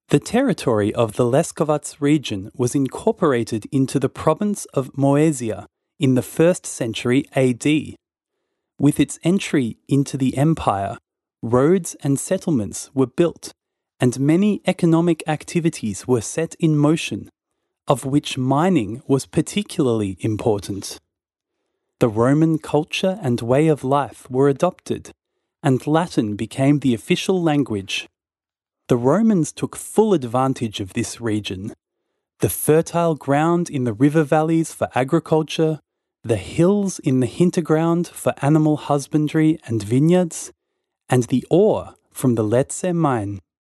The territory of the Leskovats region was incorporated into the province of Moesia in the 1st century AD. With its entry into the empire, roads and settlements were built, and many economic activities were set in motion, of which mining was particularly important. The Roman culture and way of life were adopted, and Latin became the official language. The Romans took full advantage of this region. The fertile ground in the river valleys for agriculture, the hills in the hinterground for animal husbandry and vineyards, and the ore from the Letze mine.